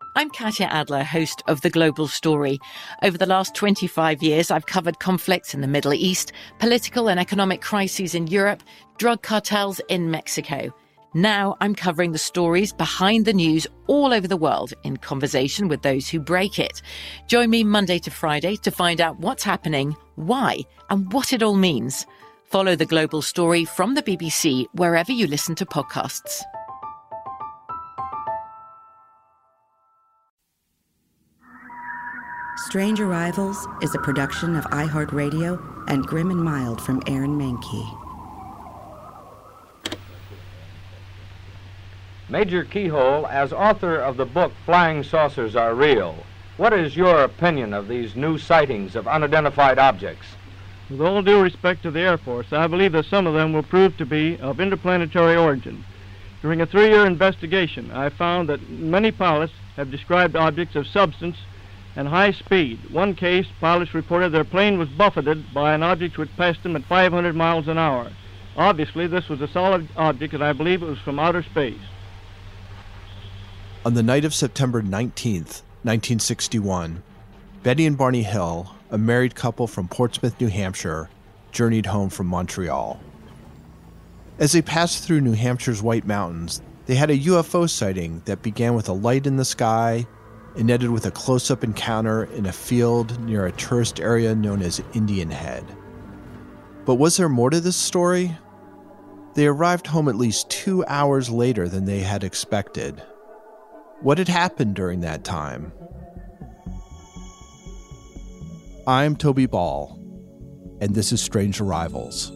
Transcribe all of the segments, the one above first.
I'm Katya Adler, host of The Global Story. Over the last 25 years, I've covered conflicts in the Middle East, political and economic crises in Europe, drug cartels in Mexico. Now I'm covering the stories behind the news all over the world in conversation with those who break it. Join me Monday to Friday to find out what's happening, why, and what it all means. Follow The Global Story from the BBC wherever you listen to podcasts. Strange Arrivals is a production of iHeartRadio and Grim and Mild from Aaron Mahnke. Major Keyhole, as author of the book Flying Saucers Are Real, what is your opinion of these new sightings of unidentified objects? With all due respect to the Air Force, I believe that some of them will prove to be of interplanetary origin. During a 3-year investigation, I found that many pilots have described objects of substance and high speed. One case, pilots reported their plane was buffeted by an object which passed them at 500 miles an hour. Obviously, this was a solid object, and I believe it was from outer space. On the night of September 19th, 1961, Betty and Barney Hill, a married couple from Portsmouth, New Hampshire, journeyed home from Montreal. As they passed through New Hampshire's White Mountains, they had a UFO sighting that began with a light in the sky and ended with a close-up encounter in a field near a tourist area known as Indian Head. But was there more to this story? They arrived home at least 2 hours later than they had expected. What had happened during that time? I'm Toby Ball, and this is Strange Arrivals.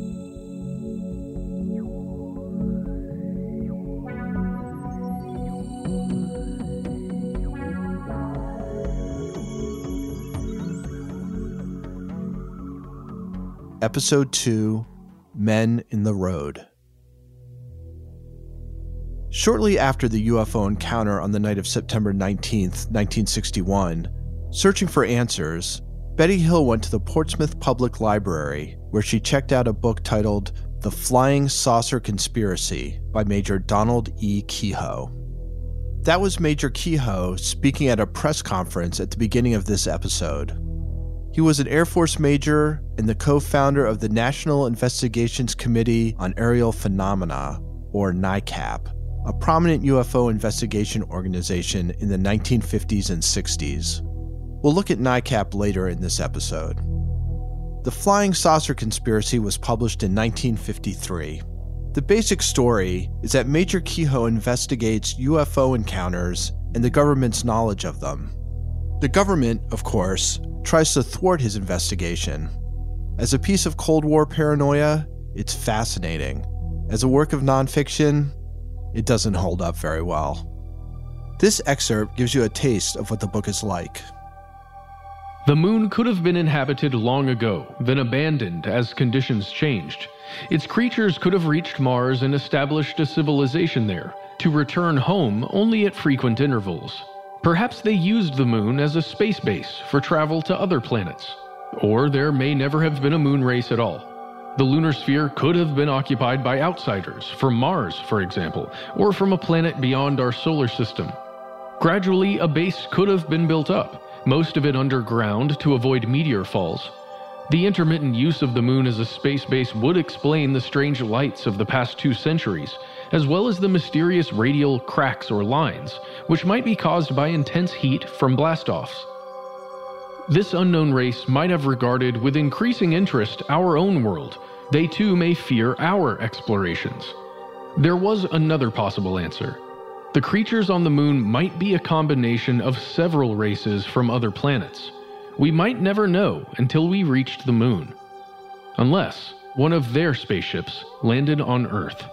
Episode 2, Men in the Road. Shortly after the UFO encounter on the night of September 19th, 1961, searching for answers, Betty Hill went to the Portsmouth Public Library, where she checked out a book titled The Flying Saucer Conspiracy by Major Donald E. Keyhoe. That was Major Keyhoe speaking at a press conference at the beginning of this episode. He was an Air Force major and the co-founder of the National Investigations Committee on Aerial Phenomena, or NICAP, a prominent UFO investigation organization in the 1950s and 60s. We'll look at NICAP later in this episode. The Flying Saucer Conspiracy was published in 1953. The basic story is that Major Keyhoe investigates UFO encounters and the government's knowledge of them. The government, of course, tries to thwart his investigation. As a piece of Cold War paranoia, it's fascinating. As a work of nonfiction, it doesn't hold up very well. This excerpt gives you a taste of what the book is like. The moon could have been inhabited long ago, then abandoned as conditions changed. Its creatures could have reached Mars and established a civilization there, to return home only at frequent intervals. Perhaps they used the moon as a space base for travel to other planets. Or there may never have been a moon race at all. The lunar sphere could have been occupied by outsiders, from Mars, for example, or from a planet beyond our solar system. Gradually, a base could have been built up, most of it underground to avoid meteor falls. The intermittent use of the moon as a space base would explain the strange lights of the past 2 centuries, as well as the mysterious radial cracks or lines, which might be caused by intense heat from blastoffs. This unknown race might have regarded with increasing interest our own world. They too may fear our explorations. There was another possible answer. The creatures on the moon might be a combination of several races from other planets. We might never know until we reached the moon. Unless one of their spaceships landed on Earth.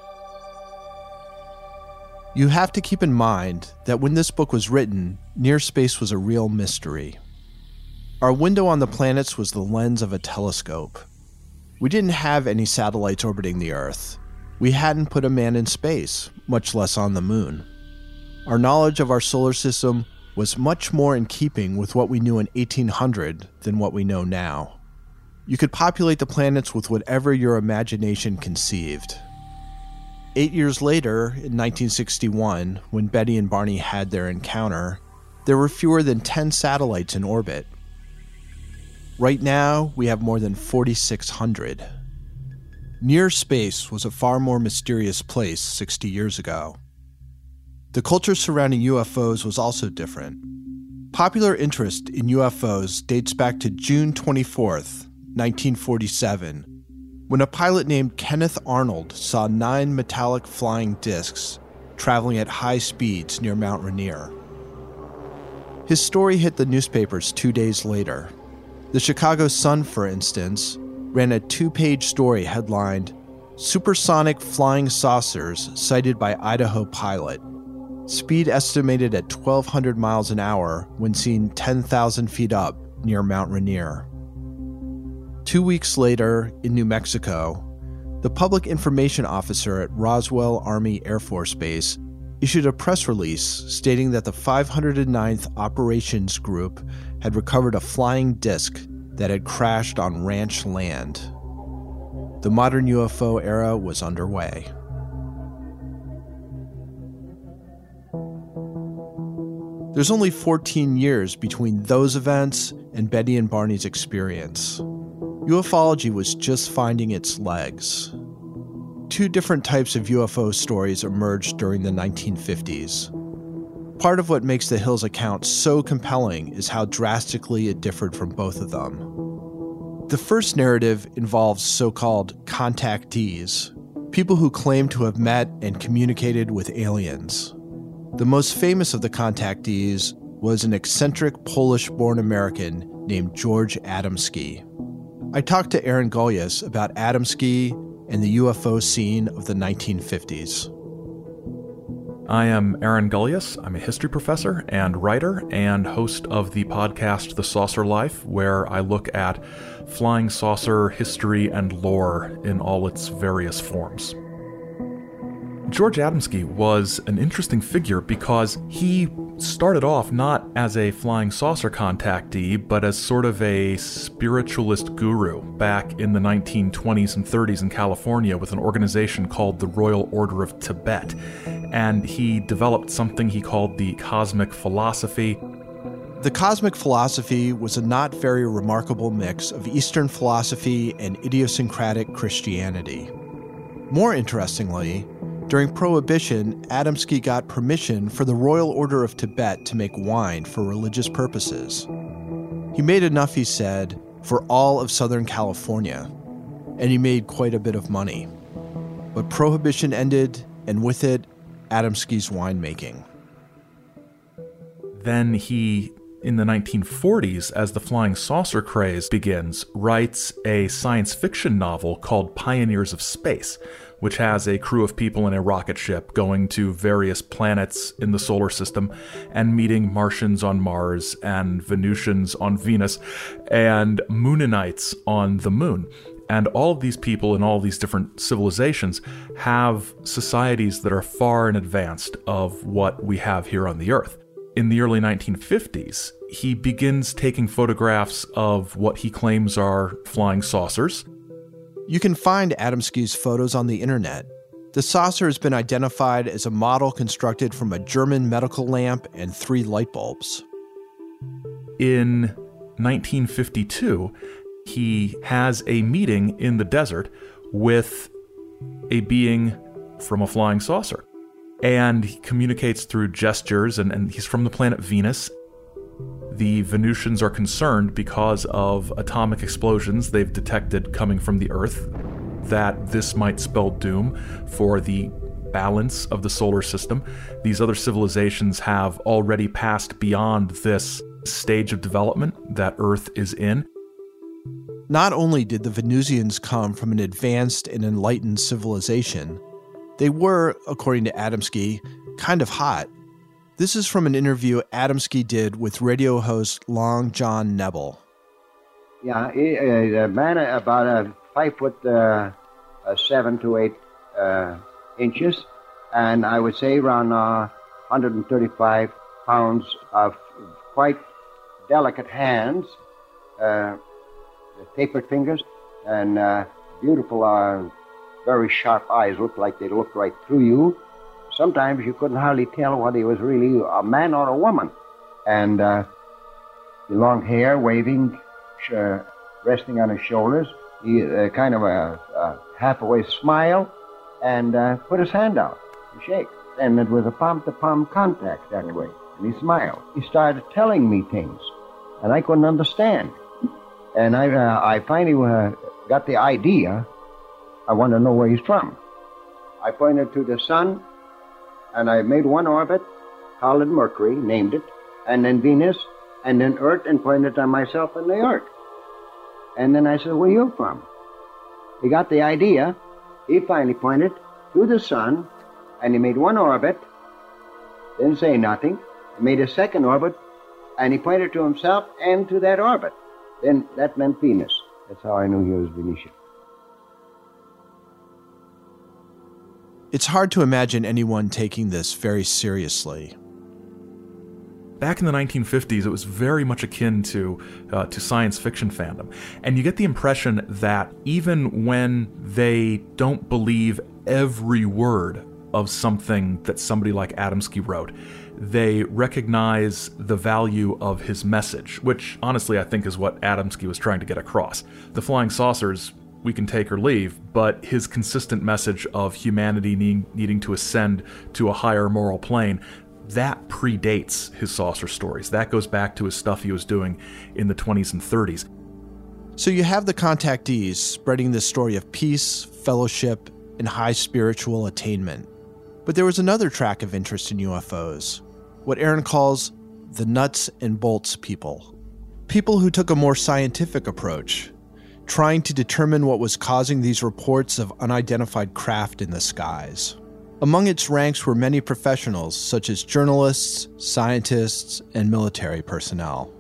You have to keep in mind that when this book was written, near space was a real mystery. Our window on the planets was the lens of a telescope. We didn't have any satellites orbiting the Earth. We hadn't put a man in space, much less on the moon. Our knowledge of our solar system was much more in keeping with what we knew in 1800 than what we know now. You could populate the planets with whatever your imagination conceived. 8 years later, in 1961, when Betty and Barney had their encounter, there were fewer than 10 satellites in orbit. Right now, we have more than 4,600. Near space was a far more mysterious place 60 years ago. The culture surrounding UFOs was also different. Popular interest in UFOs dates back to June 24th, 1947, when a pilot named Kenneth Arnold saw 9 metallic flying discs traveling at high speeds near Mount Rainier. His story hit the newspapers 2 days later. The Chicago Sun, for instance, ran a 2-page story headlined, "Supersonic Flying Saucers Sighted by Idaho Pilot. Speed estimated at 1,200 miles an hour when seen 10,000 feet up near Mount Rainier." 2 weeks later, in New Mexico, the public information officer at Roswell Army Air Force Base issued a press release stating that the 509th Operations Group had recovered a flying disc that had crashed on ranch land. The modern UFO era was underway. There's only 14 years between those events and Betty and Barney's experience. Ufology was just finding its legs. 2 different types of UFO stories emerged during the 1950s. Part of what makes the Hills account so compelling is how drastically it differed from both of them. The first narrative involves so-called contactees, people who claim to have met and communicated with aliens. The most famous of the contactees was an eccentric Polish-born American named George Adamski. I talked to Aaron Gulyas about Adamski and the UFO scene of the 1950s. I am Aaron Gulyas. I'm a history professor and writer and host of the podcast The Saucer Life, where I look at flying saucer history and lore in all its various forms. George Adamski was an interesting figure because he started off not as a flying saucer contactee, but as sort of a spiritualist guru back in the 1920s and 30s in California with an organization called the Royal Order of Tibet. And he developed something he called the cosmic philosophy. The cosmic philosophy was a not very remarkable mix of Eastern philosophy and idiosyncratic Christianity. More interestingly, during Prohibition, Adamski got permission for the Royal Order of Tibet to make wine for religious purposes. He made enough, he said, for all of Southern California, and he made quite a bit of money. But Prohibition ended, and with it, Adamski's winemaking. Then he, in the 1940s, as the flying saucer craze begins, writes a science fiction novel called Pioneers of Space, which has a crew of people in a rocket ship going to various planets in the solar system and meeting Martians on Mars and Venusians on Venus and Mooninites on the moon. And all of these people in all these different civilizations have societies that are far in advance of what we have here on the Earth. In the early 1950s, he begins taking photographs of what he claims are flying saucers. You can find Adamski's photos on the internet. The saucer has been identified as a model constructed from a German medical lamp and 3 light bulbs. In 1952, he has a meeting in the desert with a being from a flying saucer. And he communicates through gestures, and he's from the planet Venus. The Venusians are concerned because of atomic explosions they've detected coming from the Earth, that this might spell doom for the balance of the solar system. These other civilizations have already passed beyond this stage of development that Earth is in. Not only did the Venusians come from an advanced and enlightened civilization, they were, according to Adamski, kind of hot. This is from an interview Adamski did with radio host Long John Nebel. Yeah, a man about 5'7" to 8 inches, and I would say around 135 pounds of quite delicate hands, tapered fingers, and beautiful, very sharp eyes. Looked like they looked right through you. Sometimes you couldn't hardly tell whether he was really a man or a woman. and long hair, waving, resting on his shoulders. He kind of a half-away smile, and put his hand out to shake. And it was a palm-to-palm contact anyway, and he smiled. He started telling me things, and I couldn't understand. And I finally got the idea. I wanted to know where he's from. I pointed to the sun, and I made one orbit, called it Mercury, named it, and then Venus, and then Earth, and pointed on myself and the Earth. And then I said, where are you from? He got the idea. He finally pointed to the sun, and he made one orbit, didn't say nothing. He made a second orbit, and he pointed to himself and to that orbit. Then that meant Venus. That's how I knew he was Venetian. It's hard to imagine anyone taking this very seriously. Back in the 1950s, it was very much akin to science fiction fandom. And you get the impression that even when they don't believe every word of something that somebody like Adamski wrote, they recognize the value of his message, which honestly I think is what Adamski was trying to get across. The flying saucers, we can take or leave, but his consistent message of humanity needing to ascend to a higher moral plane, that predates his saucer stories. That goes back to his stuff he was doing in the 20s and 30s. So you have the contactees spreading this story of peace, fellowship, and high spiritual attainment. But there was another track of interest in UFOs, what Aaron calls the nuts and bolts people. People who took a more scientific approach, trying to determine what was causing these reports of unidentified craft in the skies. Among its ranks were many professionals, such as journalists, scientists, and military personnel.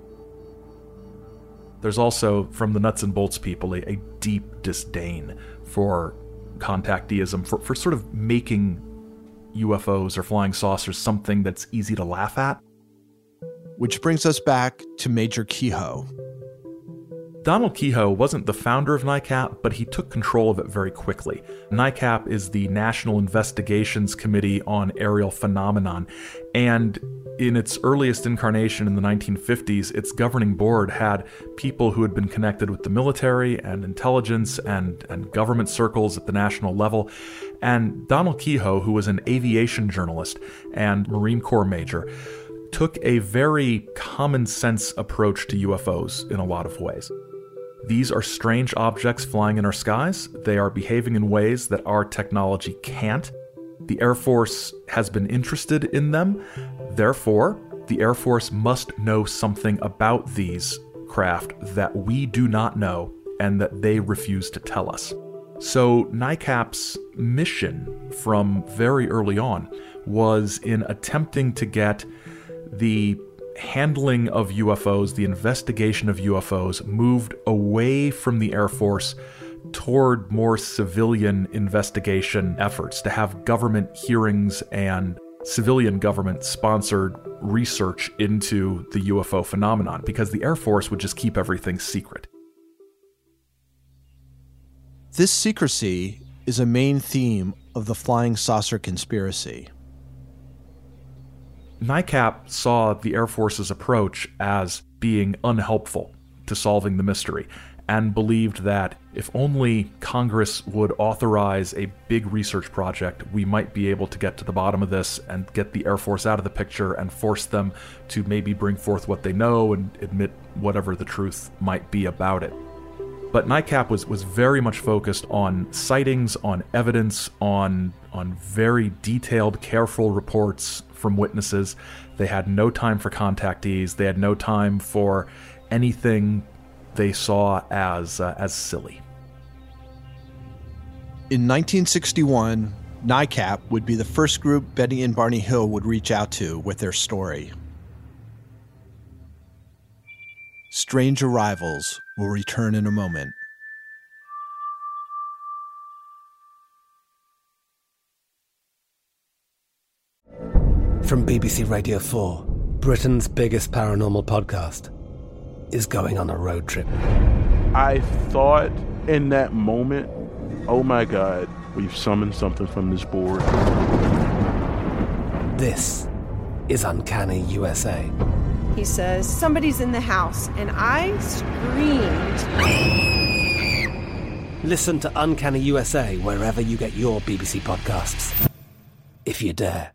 There's also, from the nuts and bolts people, a deep disdain for contacteeism, for sort of making UFOs or flying saucers something that's easy to laugh at. Which brings us back to Major Keyhoe. Donald Keyhoe wasn't the founder of NICAP, but he took control of it very quickly. NICAP is the National Investigations Committee on Aerial Phenomenon, and in its earliest incarnation in the 1950s, its governing board had people who had been connected with the military and intelligence and government circles at the national level. And Donald Keyhoe, who was an aviation journalist and Marine Corps major, took a very common sense approach to UFOs in a lot of ways. These are strange objects flying in our skies. They are behaving in ways that our technology can't. The Air Force has been interested in them. Therefore, the Air Force must know something about these craft that we do not know and that they refuse to tell us. So NICAP's mission from very early on was in attempting to get the handling of UFOs, the investigation of UFOs, moved away from the Air Force toward more civilian investigation efforts, to have government hearings and civilian government-sponsored research into the UFO phenomenon, because the Air Force would just keep everything secret. This secrecy is a main theme of the flying saucer conspiracy. NICAP saw the Air Force's approach as being unhelpful to solving the mystery, and believed that if only Congress would authorize a big research project, we might be able to get to the bottom of this and get the Air Force out of the picture and force them to maybe bring forth what they know and admit whatever the truth might be about it. But NICAP was very much focused on sightings, on evidence, on very detailed, careful reports from witnesses. They had no time for contactees. They had no time for anything they saw as silly. In 1961, NICAP would be the first group Betty and Barney Hill would reach out to with their story. Strange Arrivals will return in a moment. From BBC Radio 4, Britain's biggest paranormal podcast is going on a road trip. I thought in that moment, oh my God, we've summoned something from this board. This is Uncanny USA. He says, "Somebody's in the house," and I screamed. Listen to Uncanny USA wherever you get your BBC podcasts, if you dare.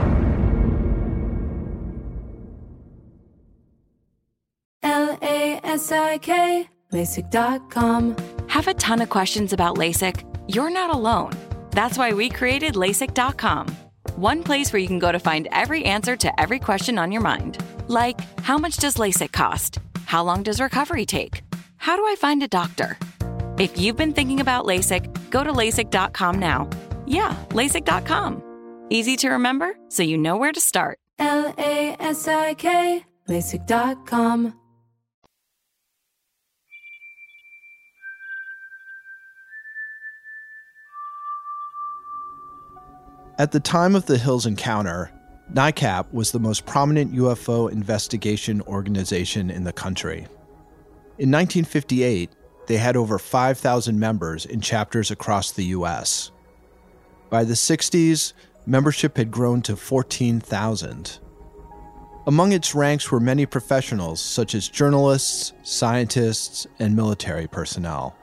LASIK, LASIK.com. Have a ton of questions about LASIK? You're not alone. That's why we created LASIK.com. One place where you can go to find every answer to every question on your mind. Like, how much does LASIK cost? How long does recovery take? How do I find a doctor? If you've been thinking about LASIK, go to LASIK.com now. Yeah, LASIK.com. Easy to remember, so you know where to start. LASIK, LASIK.com. At the time of the Hills encounter, NICAP was the most prominent UFO investigation organization in the country. In 1958, they had over 5,000 members in chapters across the U.S. By the 60s, membership had grown to 14,000. Among its ranks were many professionals such as journalists, scientists, and military personnel.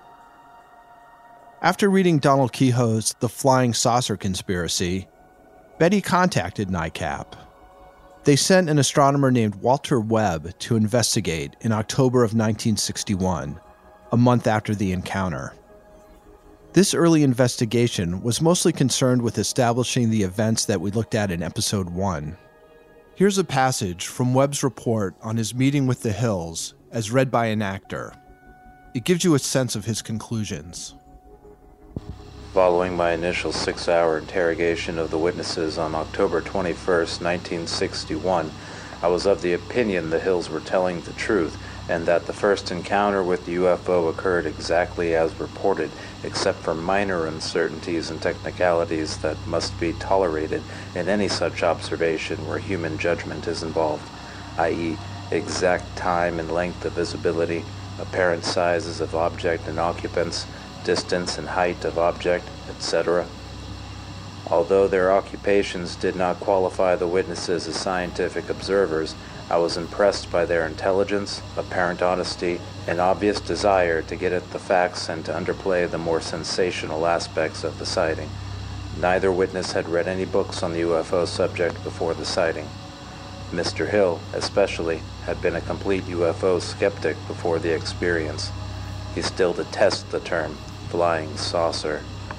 After reading Donald Kehoe's The Flying Saucer Conspiracy, Betty contacted NICAP. They sent an astronomer named Walter Webb to investigate in October of 1961, a month after the encounter. This early investigation was mostly concerned with establishing the events that we looked at in Episode 1. Here's a passage from Webb's report on his meeting with the Hills, as read by an actor. It gives you a sense of his conclusions. Following my initial 6-hour interrogation of the witnesses on October 21st, 1961, I was of the opinion the Hills were telling the truth and that the first encounter with the UFO occurred exactly as reported, except for minor uncertainties and technicalities that must be tolerated in any such observation where human judgment is involved, i.e., exact time and length of visibility, apparent sizes of object and occupants, distance and height of object, etc. Although their occupations did not qualify the witnesses as scientific observers, I was impressed by their intelligence, apparent honesty, and obvious desire to get at the facts and to underplay the more sensational aspects of the sighting. Neither witness had read any books on the UFO subject before the sighting. Mr. Hill, especially, had been a complete UFO skeptic before the experience. He still detests the term flying saucer.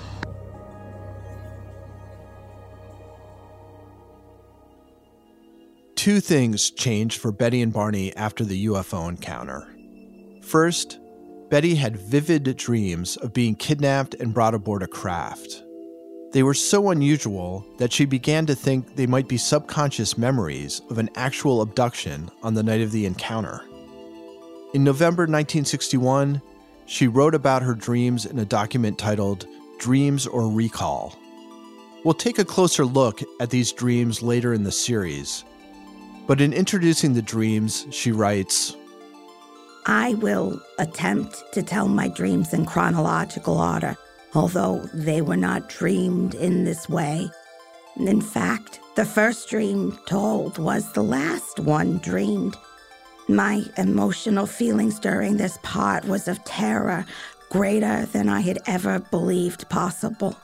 Two things changed for Betty and Barney after the UFO encounter. First, Betty had vivid dreams of being kidnapped and brought aboard a craft. They were so unusual that she began to think they might be subconscious memories of an actual abduction on the night of the encounter. In November 1961, she wrote about her dreams in a document titled Dreams or Recall. We'll take a closer look at these dreams later in the series, but in introducing the dreams, she writes, I will attempt to tell my dreams in chronological order, although they were not dreamed in this way. In fact, the first dream told was the last one dreamed. My emotional feelings during this part was of terror greater than I had ever believed possible.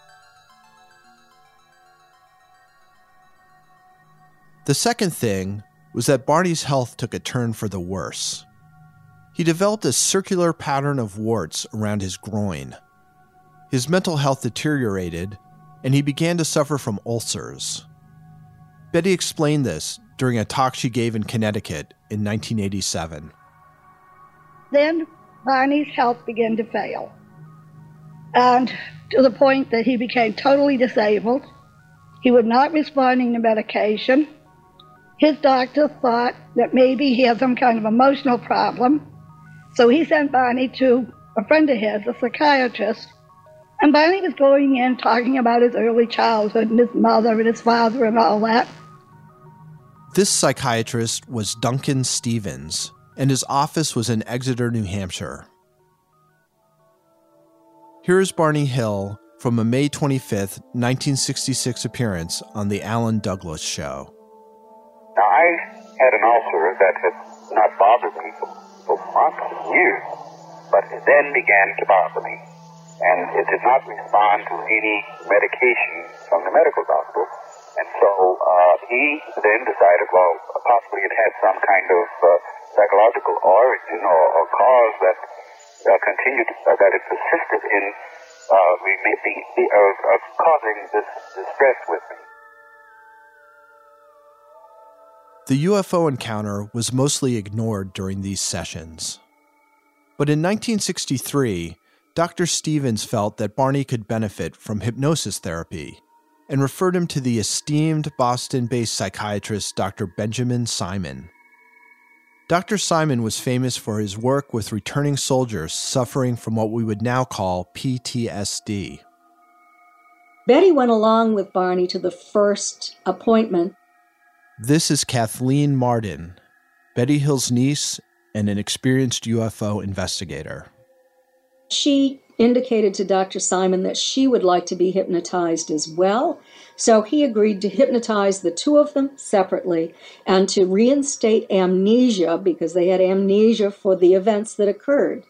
The second thing was that Barney's health took a turn for the worse. He developed a circular pattern of warts around his groin. His mental health deteriorated, and he began to suffer from ulcers. Betty explained this during a talk she gave in Connecticut in 1987. Then Barney's health began to fail, and to the point that he became totally disabled. He was not responding to medication. His doctor thought that maybe he had some kind of emotional problem, so he sent Barney to a friend of his, a psychiatrist, and Barney was going in talking about his early childhood and his mother and his father and all that. This psychiatrist was Duncan Stevens, and his office was in Exeter, New Hampshire. Here is Barney Hill from a May 25th, 1966 appearance on The Alan Douglas Show. Now, I had an ulcer that had not bothered me for months, years, but it then began to bother me. And it did not respond to any medication from the medical doctor. And so he then decided, well, possibly it had some kind of psychological origin or cause that continued, that it persisted in causing this distress with me. The UFO encounter was mostly ignored during these sessions. But in 1963, Dr. Stevens felt that Barney could benefit from hypnosis therapy and referred him to the esteemed Boston-based psychiatrist Dr. Benjamin Simon. Dr. Simon was famous for his work with returning soldiers suffering from what we would now call PTSD. Betty went along with Barney to the first appointment. This is Kathleen Martin, Betty Hill's niece and an experienced UFO investigator. She indicated to Dr. Simon that she would like to be hypnotized as well, so he agreed to hypnotize the two of them separately and to reinstate amnesia because they had amnesia for the events that occurred.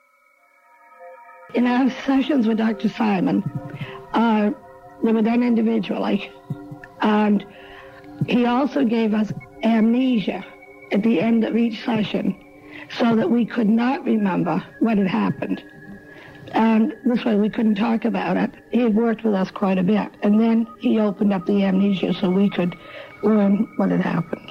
In our sessions with Dr. Simon, they were done individually, and he also gave us amnesia at the end of each session so that we could not remember what had happened. And this way we couldn't talk about it. He had worked with us quite a bit. And then he opened up the amnesia so we could learn what had happened.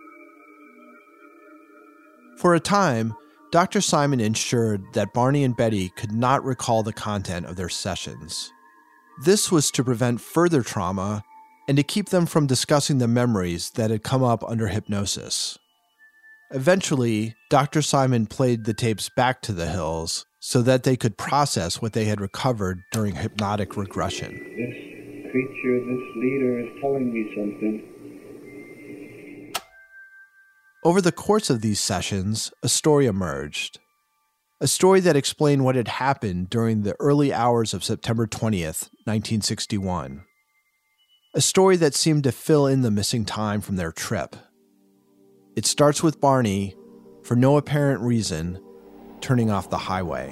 For a time, Dr. Simon ensured that Barney and Betty could not recall the content of their sessions. This was to prevent further trauma and to keep them from discussing the memories that had come up under hypnosis. Eventually, Dr. Simon played the tapes back to the Hills so that they could process what they had recovered during hypnotic regression. This creature, this leader is telling me something. Over the course of these sessions, a story emerged. A story that explained what had happened during the early hours of September 20th, 1961. A story that seemed to fill in the missing time from their trip. It starts with Barney, for no apparent reason, turning off the highway.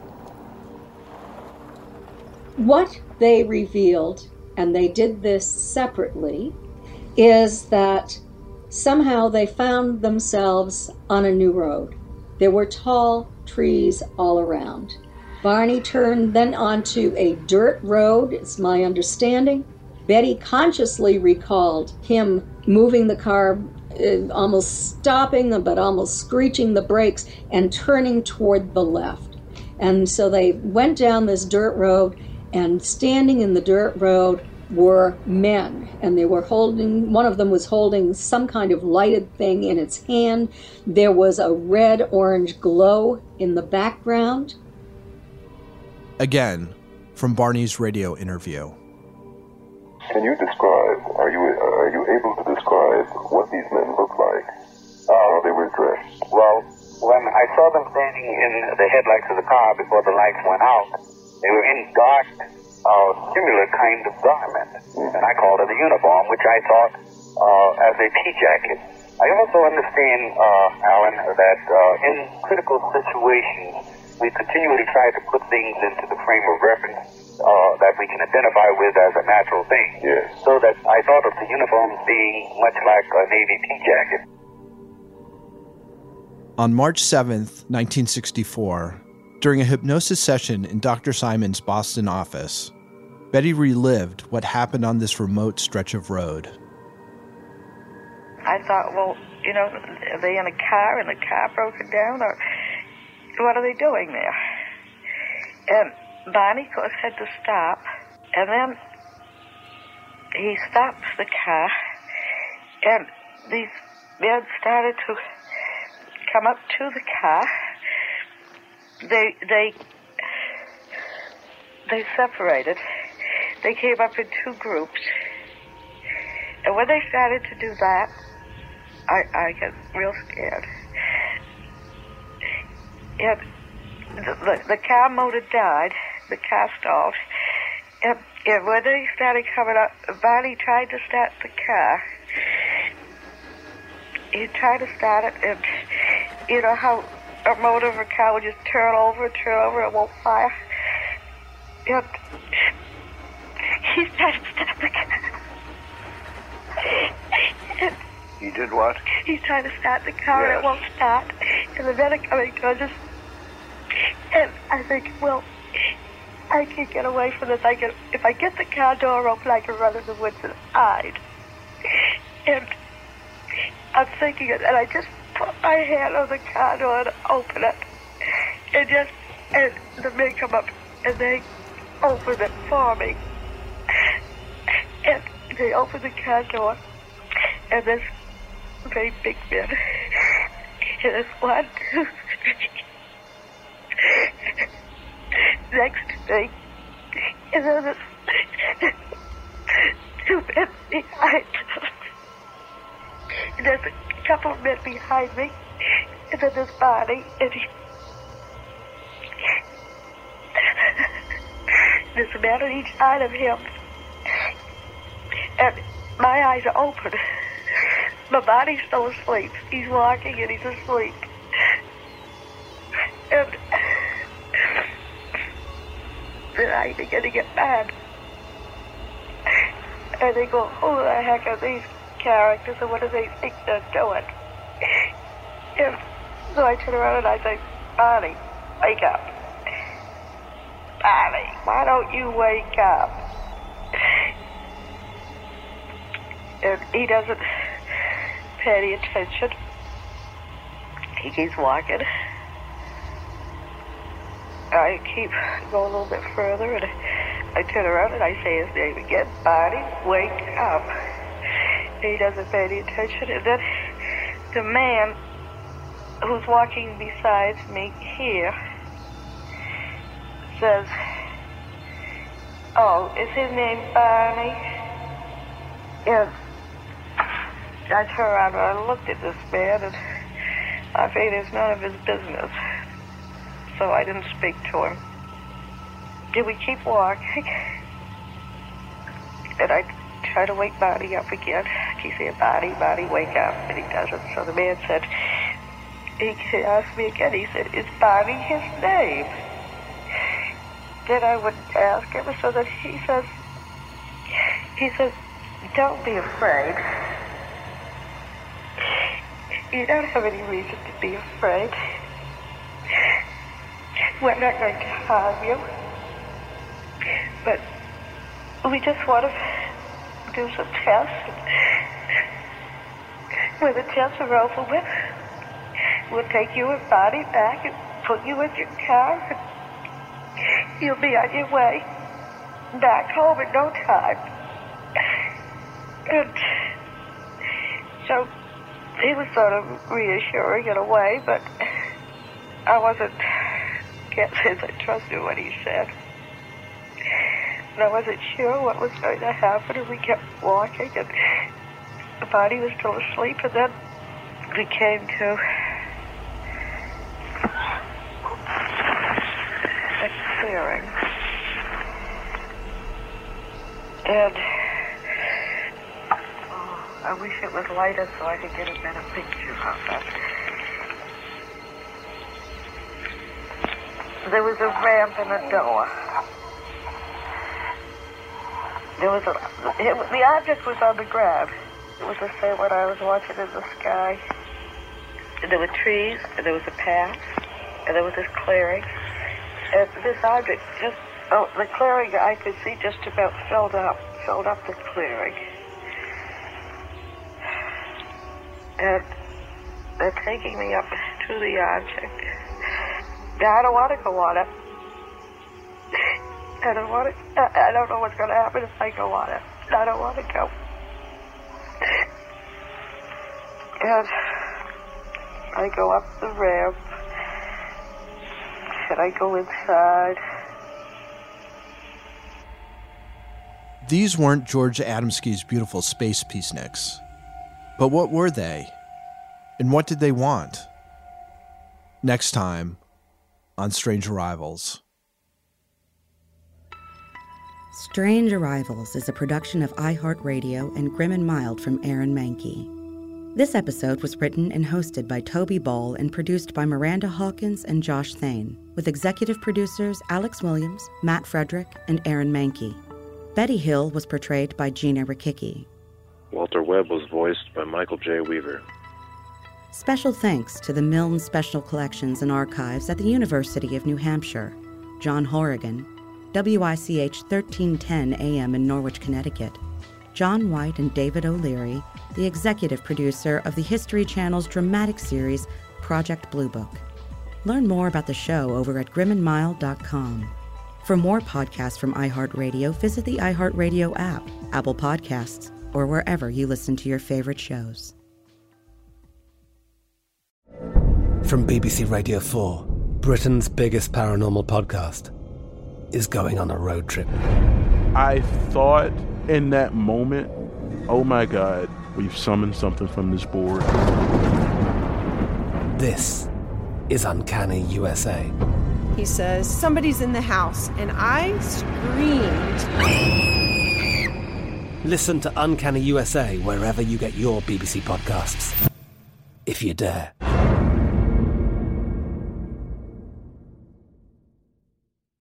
What they revealed, and they did this separately, is that somehow they found themselves on a new road. There were tall trees all around. Barney turned then onto a dirt road, it's my understanding. Betty consciously recalled him moving the car, almost stopping, but almost screeching the brakes and turning toward the left. And so they went down this dirt road, and standing in the dirt road were men, and they were holding, one of them was holding some kind of lighted thing in its hand. There was a red-orange glow in the background. Again, from Barney's radio interview. Can you describe, are you able to describe what these men looked like, how they were dressed? Well, when I saw them standing in the headlights of the car before the lights went out, they were in dark, similar kind of garment, and I called it a uniform, which I thought as a pea jacket. I also understand, Alan, that in critical situations, we continually try to put things into the frame of reference that we can identify with as a natural thing. Yes. So that I thought of the uniforms being much like a Navy pea jacket. On March 7th, 1964, during a hypnosis session in Dr. Simon's Boston office, Betty relived what happened on this remote stretch of road. I thought, well, you know, are they in a car and the car broken down, or what are they doing there? And Barney, of course, had to stop, and then he stops the car, and these men started to come up to the car. They separated. They came up in two groups, and when they started to do that, I got real scared. And the car motor died. The car stalled. And when they started coming up, Barney tried to start the car. he tried to start it, and you know how a motor of a car would just turn over, it won't fire. And he tried to start the car. He did what? He's trying to start the car, Yes. and it won't start. And the men are coming towards us. And I think, well, I can get away from this. If I get the car door open, I can run in the woods and hide. And I'm thinking it, and I just put my hand on the car door and open it. And the men come up, and they open it for me. And they open the car door, and there's very big men. And there's 1, 2, 3 next to me. And then there's 2 men behind them. And there's a couple of men behind me. And then there's Barney, and there's a man on each side of him. And my eyes are open. My body's still asleep. He's walking and he's asleep. And then I begin to get mad. And they go, who the heck are these characters and what do they think they're doing? And so I turn around and I say, Barney, wake up. Barney, why don't you wake up? And he doesn't pay any attention. He keeps walking. I keep going a little bit further, and I turn around and I say his name again. Barney, wake up. And he doesn't pay any attention. And then the man who's walking beside me here says, oh, is his name Barney? And I turned around and I looked at this man, and I figured it's none of his business. So I didn't speak to him. Did we keep walking? And I try to wake Barney up again. He said, Barney, wake up. And he doesn't. So the man said, he asked me again, he said, is Barney his name? Then I would ask him, so that he says, don't be afraid. You don't have any reason to be afraid. We're not going to harm you. But we just want to do some tests. When the tests are over with, we'll take you and Barney back and put you in your car, and you'll be on your way back home in no time. And so he was sort of reassuring in a way, but I can't say I trusted what he said. And I wasn't sure what was going to happen, and we kept walking, and the body was still asleep, and then we came to a clearing. And I wish it was lighter so I could get a better picture of it. There was a ramp and a door. The object was on the ground. It was the same one I was watching in the sky. And there were trees, and there was a path, and there was this clearing. And this object the clearing I could see just about filled up the clearing. And they're taking me up to the object. Now, I don't want to go on it. I don't know what's going to happen if I go on it. I don't want to go. And I go up the ramp. And I go inside. These weren't George Adamski's beautiful space peaceniks. But what were they? And what did they want? Next time on Strange Arrivals. Strange Arrivals is a production of iHeartRadio and Grim and Mild from Aaron Mahnke. This episode was written and hosted by Toby Ball and produced by Miranda Hawkins and Josh Thane, with executive producers Alex Williams, Matt Frederick, and Aaron Mankey. Betty Hill was portrayed by Gina Rikicki. Walter Webb was voiced by Michael J. Weaver. Special thanks to the Milne Special Collections and Archives at the University of New Hampshire, John Horrigan, WICH 1310 AM in Norwich, Connecticut, John White and David O'Leary, the executive producer of the History Channel's dramatic series, Project Blue Book. Learn more about the show over at grimandmild.com. For more podcasts from iHeartRadio, visit the iHeartRadio app, Apple Podcasts, or wherever you listen to your favorite shows. From BBC Radio 4, Britain's biggest paranormal podcast is going on a road trip. I thought in that moment, oh my God, we've summoned something from this board. This is Uncanny USA. He says, somebody's in the house, and I screamed. Listen to Uncanny USA wherever you get your BBC podcasts, if you dare.